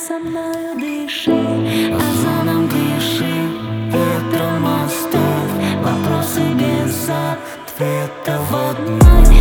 со мною дыши, озоном дыши, ветром оставь вопросы без ответа в одной.